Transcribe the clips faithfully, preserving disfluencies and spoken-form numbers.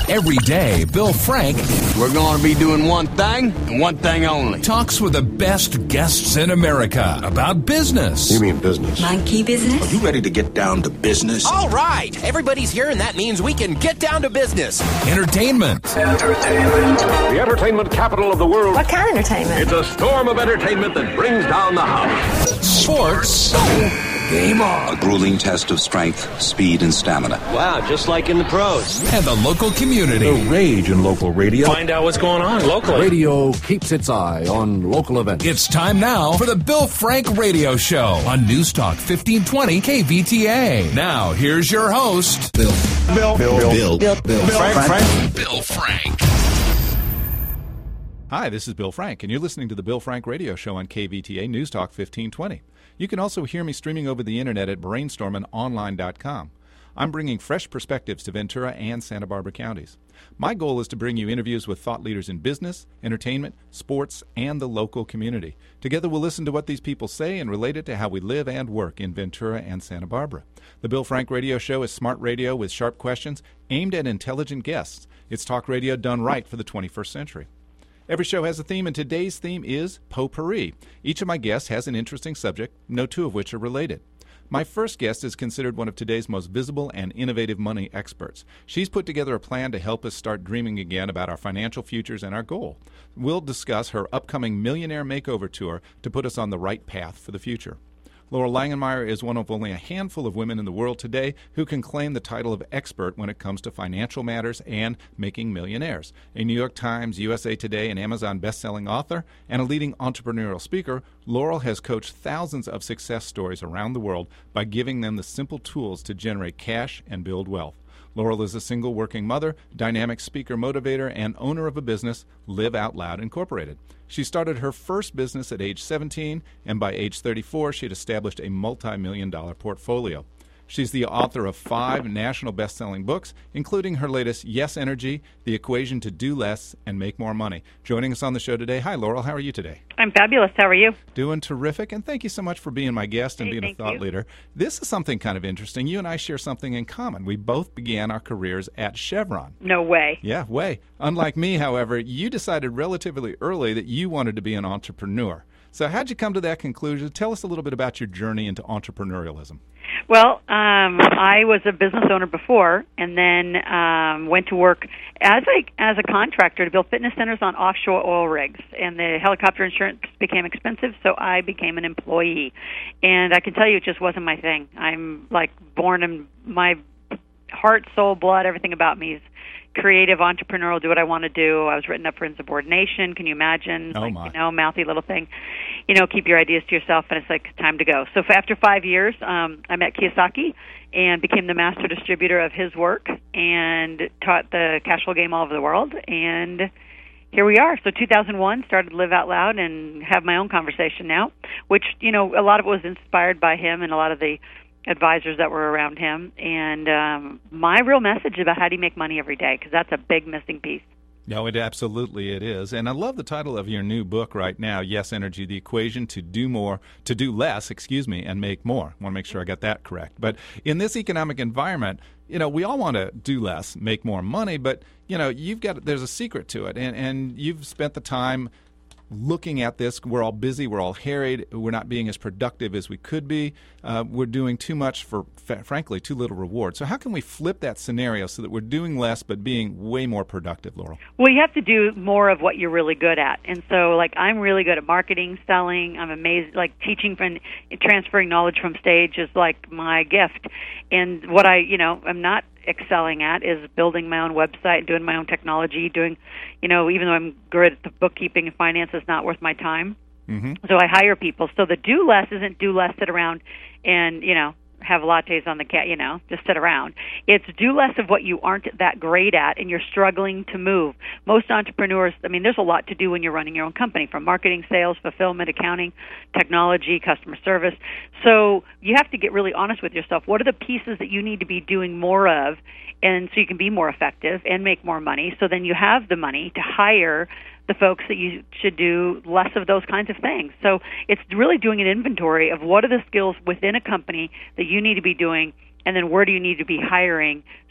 Every day, Bill Frank We're going to be doing one thing and one thing only. talks with the best guests in America about business, You mean business? Monkey business? Are you ready to get down to business? All right, everybody's here, and that means we can get down to business. entertainment, Entertainment. The entertainment capital of the world. What kind of entertainment? It's a storm of entertainment that brings down the house. sports, Game on. A grueling test of strength, speed, and stamina. Wow, just like in the pros. and the local community. Rage in local radio. Find out what's going on locally. Radio keeps its eye on local events. It's time now for the Bill Frank Radio Show on News Talk fifteen twenty K V T A. Now, here's your host, Bill. Bill. Bill. Bill. Bill. Bill. Frank. Frank. Bill Frank. Hi, this is Bill Frank, and you're listening to the Bill Frank Radio Show on K V T A News Talk fifteen twenty. You can also hear me streaming over the internet at brainstorming online dot com. I'm bringing fresh perspectives to Ventura and Santa Barbara counties. My goal is to bring you interviews with thought leaders in business, entertainment, sports, and the local community. Together we'll listen to what these people say and relate it to how we live and work in Ventura and Santa Barbara. The Bill Frank Radio Show is smart radio with sharp questions aimed at intelligent guests. It's talk radio done right for the twenty-first century. Every show has a theme, and today's theme is potpourri. Each of my guests has an interesting subject, no two of which are related. My first guest is considered one of today's most visible and innovative money experts. She's put together a plan to help us start dreaming again about our financial futures and our goal. We'll discuss her upcoming Millionaire Makeover Tour to put us on the right path for the future. Laurel Langenmeyer is one of only a handful of women in the world today who can claim the title of expert when it comes to financial matters and making millionaires. A New York Times, U S A Today, and Amazon best-selling author and a leading entrepreneurial speaker, Laurel has coached thousands of success stories around the world by giving them the simple tools to generate cash and build wealth. Laurel is a single working mother, dynamic speaker motivator, and owner of a business, Live Out Loud Incorporated. She started her first business at age seventeen, and by age thirty-four, she had established a multi-million dollar portfolio. She's the author of five national best-selling books, including her latest, Yes Energy, The Equation to Do Less and Make More Money. Joining us on the show today. Hi, Laurel. How are you today? I'm fabulous. How are you? Doing terrific, and thank you so much for being my guest and Hey, being a thank thought you. leader. This is something kind of interesting. You and I share something in common. We both began our careers at Chevron. No way. Yeah, way. Unlike me, however, you decided relatively early that you wanted to be an entrepreneur. So how'd you come to that conclusion? Tell us a little bit about your journey into entrepreneurialism. Well, um, I was a business owner before, and then um, went to work as a as a contractor to build fitness centers on offshore oil rigs. And the helicopter insurance became expensive, so I became an employee. And I can tell you, it just wasn't my thing. I'm like born in my heart, soul, blood, everything about me is creative, entrepreneurial, do what I want to do. I was written up for insubordination. Can you imagine? Oh, like, my. You know, mouthy little thing. You know, keep your ideas to yourself, and it's like time to go. So for after five years, um, I met Kiyosaki and became the master distributor of his work and taught the cash flow game all over the world. And here we are. So two thousand one, started Live Out Loud and have my own conversation now, which, you know, a lot of it was inspired by him and a lot of the advisors that were around him, and um, my real message about how do you make money every day, because that's a big missing piece. No, it absolutely it is. And I love the title of your new book right now, Yes Energy, The Equation to Do More, to Do Less, excuse me, and Make More. I want to make sure I got that correct. But in this economic environment, you know, we all want to do less, make more money, but, you know, you've got, there's a secret to it. And, and you've spent the time looking at this. We're all busy. We're all harried. We're not being as productive as we could be. Uh, we're doing too much for, f- frankly, too little reward. So how can we flip that scenario so that we're doing less but being way more productive, Laurel? Well, you have to do more of what you're really good at. And so, like, I'm really good at marketing, selling. I'm amazed. Like, teaching and transferring knowledge from stage is, like, my gift. And what I, you know, I'm not excelling at is building my own website, doing my own technology, doing, you know, even though I'm good at the bookkeeping and finance, it's not worth my time. Mm-hmm. So I hire people. So the do less isn't do less, sit around and, you know, have lattes on the cat, you know, just sit around. It's do less of what you aren't that great at and you're struggling to move. Most entrepreneurs, I mean, there's a lot to do when you're running your own company, from marketing, sales, fulfillment, accounting, technology, customer service. So you have to get really honest with yourself. What are the pieces that you need to be doing more of, and so you can be more effective and make more money, so then you have the money to hire the folks that you should do less of those kinds of things. So it's really doing an inventory of what are the skills within a company that you need to be doing, and then where do you need to be hiring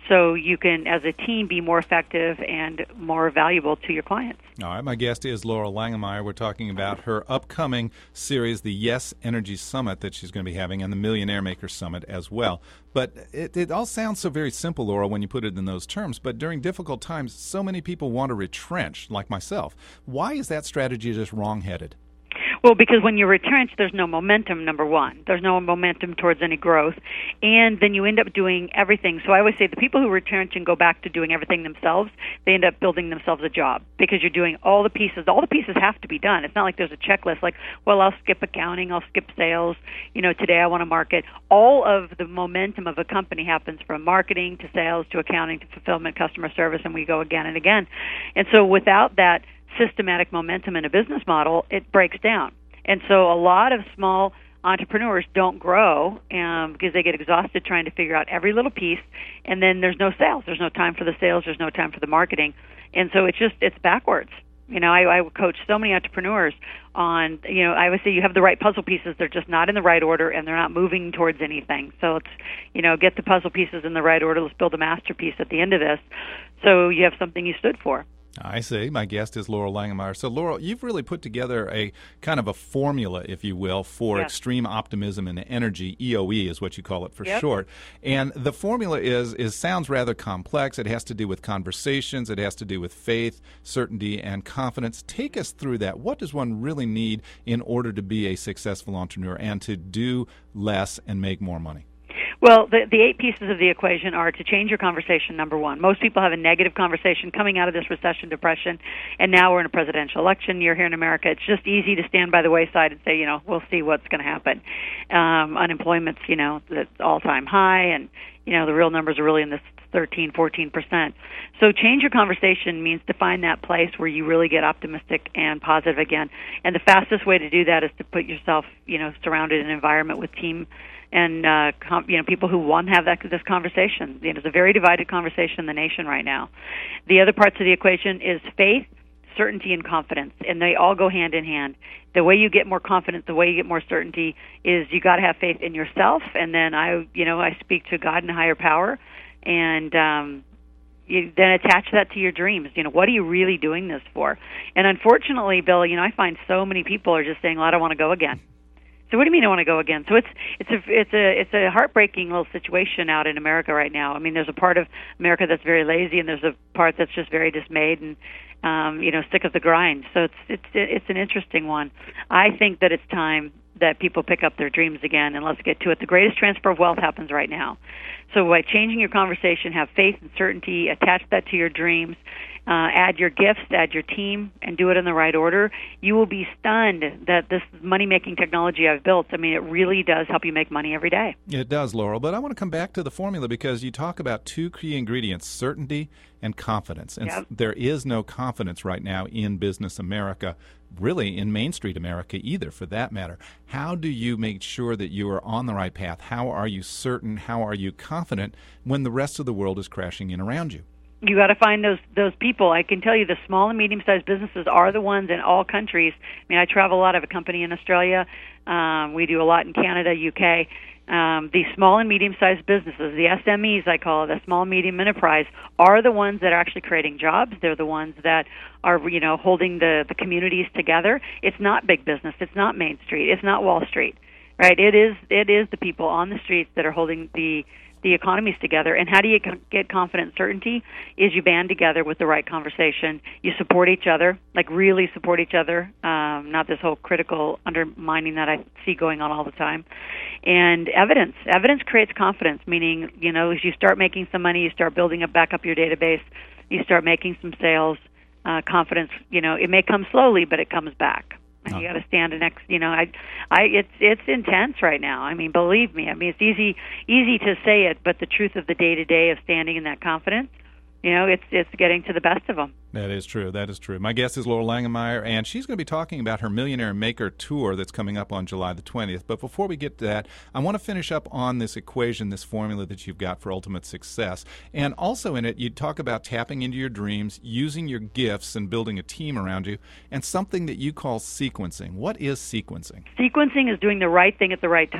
so you can, as a team, be more effective and more valuable to your clients. All right, my guest is Laurel Langemeier. We're talking about her upcoming series, the Yes Energy Summit that she's going to be having, and the Millionaire Maker Summit as well. But it, it all sounds so very simple, Laurel, when you put it in those terms. But during difficult times, so many people want to retrench, like myself. Why is that strategy just wrong-headed? Well, because when you're retrenched, there's no momentum, number one. There's no momentum towards any growth. And then you end up doing everything. So I always say the people who retrench and go back to doing everything themselves, they end up building themselves a job because you're doing all the pieces. All the pieces have to be done. It's not like there's a checklist like, well, I'll skip accounting, I'll skip sales. You know, today I want to market. All of the momentum of a company happens from marketing to sales to accounting to fulfillment, customer service, and we go again and again. And so without that systematic momentum in a business model, it breaks down. And so a lot of small entrepreneurs don't grow um, because they get exhausted trying to figure out every little piece, and then there's no sales. There's no time for the sales. There's no time for the marketing. And so it's just, it's backwards. You know, I, I coach so many entrepreneurs on, you know, I would say you have the right puzzle pieces. They're just not in the right order, and they're not moving towards anything. So it's, you know, get the puzzle pieces in the right order. Let's build a masterpiece at the end of this so you have something you stood for. I see. My guest is Laurel Langemeier. So, Laurel, you've really put together a kind of a formula, if you will, for yeah. extreme optimism and energy. E O E is what you call it for yep. short. And the formula is is sounds rather complex. It has to do with conversations. It has to do with faith, certainty, and confidence. Take us through that. What does one really need in order to be a successful entrepreneur and to do less and make more money? Well, the, the eight pieces of the equation are to change your conversation, number one. Most people have a negative conversation coming out of this recession, depression, and now we're in a presidential election year here in America. It's just easy to stand by the wayside and say, you know, we'll see what's going to happen. Um, unemployment's, you know, at all-time high, and, you know, the real numbers are really in this thirteen, fourteen percent. So change your conversation means to find that place where you really get optimistic and positive again. And the fastest way to do that is to put yourself, you know, surrounded in an environment with team and uh, com- you know, people who want to have that this conversation. You know, it's a very divided conversation in the nation right now. The other parts of the equation is faith, certainty, and confidence, and they all go hand in hand. The way you get more confidence, the way you get more certainty, is you got to have faith in yourself, and then I, you know, I speak to God and higher power, and um, you then attach that to your dreams. You know, what are you really doing this for? And unfortunately, Bill, you know, I find so many people are just saying, "Well, I don't want to go again." So what do you mean I want to go again? So it's it's a it's a it's a heartbreaking little situation out in America right now. I mean, there's a part of America that's very lazy, and there's a part that's just very dismayed and um, you know, sick of the grind. So it's it's it's an interesting one. I think that it's time that people pick up their dreams again, and let's get to it. The greatest transfer of wealth happens right now. So by changing your conversation, have faith and certainty, attach that to your dreams, uh, add your gifts, add your team, and do it in the right order, you will be stunned that this money-making technology I've built, I mean, it really does help you make money every day. It does, Laurel. But I want to come back to the formula because you talk about two key ingredients, certainty and confidence. And yep. there is no confidence right now in business America, really in Main Street America either, for that matter. How do you make sure that you are on the right path? How are you certain? How are you confident when the rest of the world is crashing in around you? You got to find those those people. I can tell you the small and medium-sized businesses are the ones in all countries. I mean, I travel a lot. I have a company in Australia. Um, we do a lot in Canada, U K. Um, these small and medium-sized businesses, the S M Es, I call it, the small medium enterprise, are the ones that are actually creating jobs. They're the ones that are, you know, holding the, the communities together. It's not big business. It's not Main Street. It's not Wall Street, right? It is it is the people on the streets that are holding the the economies together. And how do you get confident certainty? Is you band together with the right conversation. You support each other, like really support each other, um, not this whole critical undermining that I see going on all the time. And evidence. Evidence creates confidence, meaning, you know, as you start making some money, you start building up back up your database, you start making some sales, uh, confidence, you know, it may come slowly, but it comes back. And you got to stand next. You know, I, I, it's it's intense right now. I mean, believe me. I mean, it's easy easy to say it, but the truth of the day to day of standing in that confidence, you know, it's it's getting to the best of them. That is true. That is true. My guest is Laurel Langemeier, and she's going to be talking about her Millionaire Maker Tour that's coming up on July the twentieth. But before we get to that, I want to finish up on this equation, this formula that you've got for ultimate success. And also in it, you talk about tapping into your dreams, using your gifts, and building a team around you, and something that you call sequencing. What is sequencing? Sequencing is doing the right thing at the right time.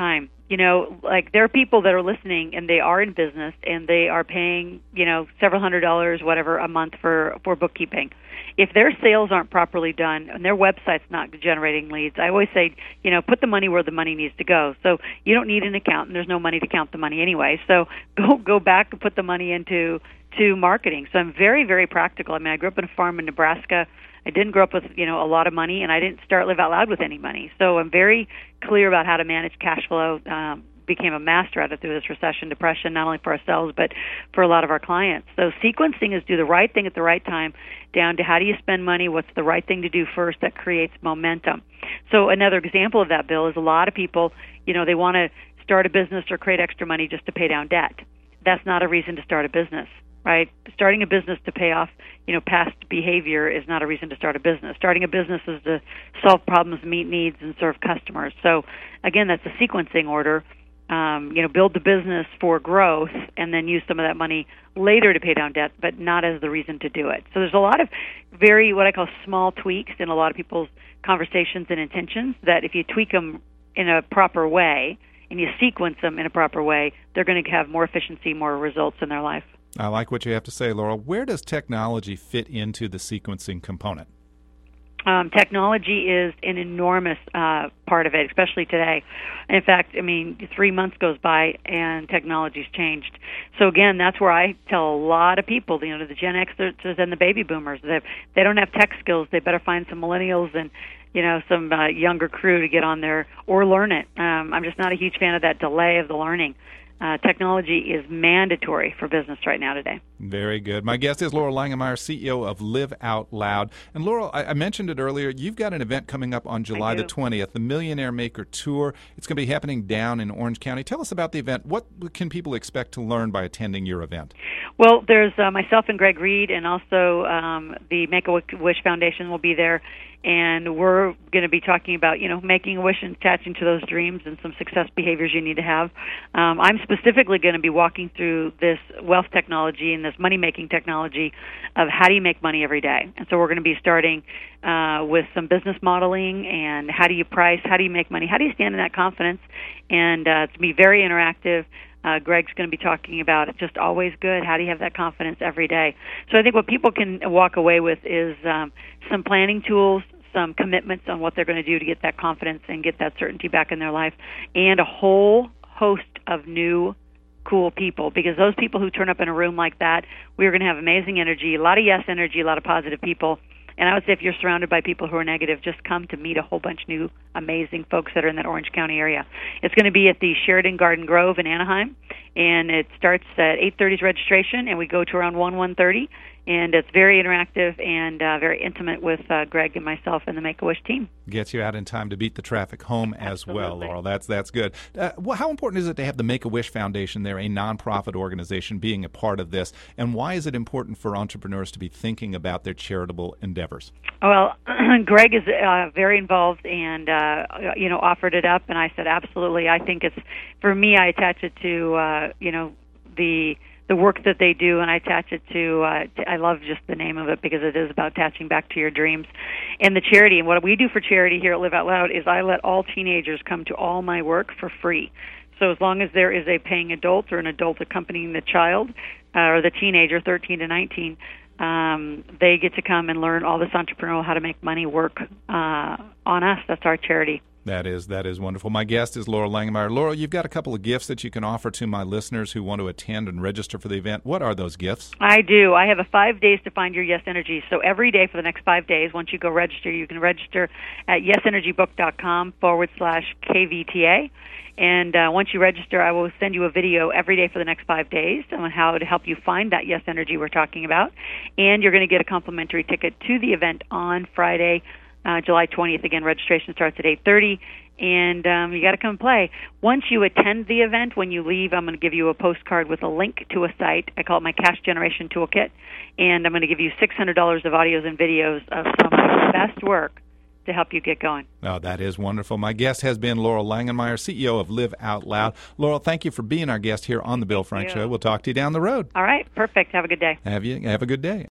you know, like there are people that are listening and they are in business and they are paying, you know, several hundred dollars, whatever, a month for, for bookkeeping. If their sales aren't properly done and their website's not generating leads, I always say, you know, put the money where the money needs to go. So you don't need an accountant. There's no money to count the money anyway. So go go back and put the money into to marketing. So I'm very, very practical. I mean, I grew up on a farm in Nebraska. I didn't grow up with, you know, a lot of money, and I didn't start Live Out Loud with any money. So I'm very clear about how to manage cash flow. Um, became a master at it through this recession, depression, not only for ourselves, but for a lot of our clients. So sequencing is do the right thing at the right time, down to how do you spend money, what's the right thing to do first that creates momentum. So another example of that, Bill, is a lot of people, you know, they want to start a business or create extra money just to pay down debt. That's not a reason to start a business, right? Starting a business to pay off, you know, past behavior is not a reason to start a business. Starting a business is to solve problems, meet needs, and serve customers. So, again, that's a sequencing order. Um, you know, build the business for growth and then use some of that money later to pay down debt, but not as the reason to do it. So there's a lot of very, what I call small tweaks in a lot of people's conversations and intentions that if you tweak them in a proper way and you sequence them in a proper way, they're going to have more efficiency, more results in their life. I like what you have to say, Laurel. Where does technology fit into the sequencing component? Um, technology is an enormous uh, part of it, especially today. In fact, I mean, three months goes by and technology's changed. So again, that's where I tell a lot of people, you know, the Gen Xers and the baby boomers, that if they don't have tech skills, they better find some millennials and, you know, some uh, younger crew to get on there or learn it. Um, I'm just not a huge fan of that delay of the learning. Uh, technology is mandatory for business right now today. Very good. My guest is Laurel Langemeier, C E O of Live Out Loud. And Laurel, I, I mentioned it earlier, you've got an event coming up on July the twentieth, the Millionaire Maker Tour. It's going to be happening down in Orange County. Tell us about the event. What can people expect to learn by attending your event? Well, there's uh, myself and Greg Reed, and also um, the Make-A-Wish Foundation will be there. And we're going to be talking about, you know, making a wish and attaching to those dreams and some success behaviors you need to have. Um, I'm specifically going to be walking through this wealth technology and this money-making technology of how do you make money every day. And so we're going to be starting uh, with some business modeling and how do you price, how do you make money, how do you stand in that confidence. And uh, it's going to be very interactive. Uh, Greg's going to be talking about it's just always good. How do you have that confidence every day? So I think what people can walk away with is um, some planning tools, some commitments on what they're going to do to get that confidence and get that certainty back in their life, and a whole host of new cool people, because those people who turn up in a room like that, we're going to have amazing energy, a lot of yes energy, a lot of positive people. And I would say if you're surrounded by people who are negative, just come to meet a whole bunch of new amazing folks that are in that Orange County area. It's going to be at the Sheridan Garden Grove in Anaheim, and it starts at eight thirty is registration, and we go to around one, one thirty. And it's very interactive and uh, very intimate with uh, Greg and myself and the Make-A-Wish team. Gets you out in time to beat the traffic home as Absolutely. well, Laurel. That's that's good. Uh, well, how important is it to have the Make-A-Wish Foundation there, a nonprofit organization, being a part of this? And why is it important for entrepreneurs to be thinking about their charitable endeavors? Well, Greg is uh, very involved and, uh, you know, offered it up. And I said, absolutely. I think it's, for me, I attach it to, uh, you know, the... the work that they do, and I attach it to, uh, to, I love just the name of it because it is about attaching back to your dreams. And the charity, and what we do for charity here at Live Out Loud is I let all teenagers come to all my work for free. So as long as there is a paying adult or an adult accompanying the child uh, or the teenager, thirteen to nineteen, um, they get to come and learn all this entrepreneurial, how to make money work uh, on us. That's our charity. That is that is wonderful. My guest is Laurel Langemeier. Laurel, you've got a couple of gifts that you can offer to my listeners who want to attend and register for the event. What are those gifts? I do. I have a five days to find your Yes Energy. So every day for the next five days, once you go register, you can register at yesenergybook.com forward slash KVTA. And uh, once you register, I will send you a video every day for the next five days on how to help you find that Yes Energy we're talking about. And you're going to get a complimentary ticket to the event on Friday, Uh, July twentieth. Again, registration starts at eight thirty, and um, you got to come play. Once you attend the event, when you leave, I'm going to give you a postcard with a link to a site. I call it my Cash Generation Toolkit, and I'm going to give you six hundred dollars of audios and videos of some of my best work to help you get going. Oh, that is wonderful. My guest has been Laurel Langemeier, C E O of Live Out Loud. Laurel, thank you for being our guest here on the Bill Frank Show. We'll talk to you down the road. All right, perfect. Have a good day. Have you? Have a good day.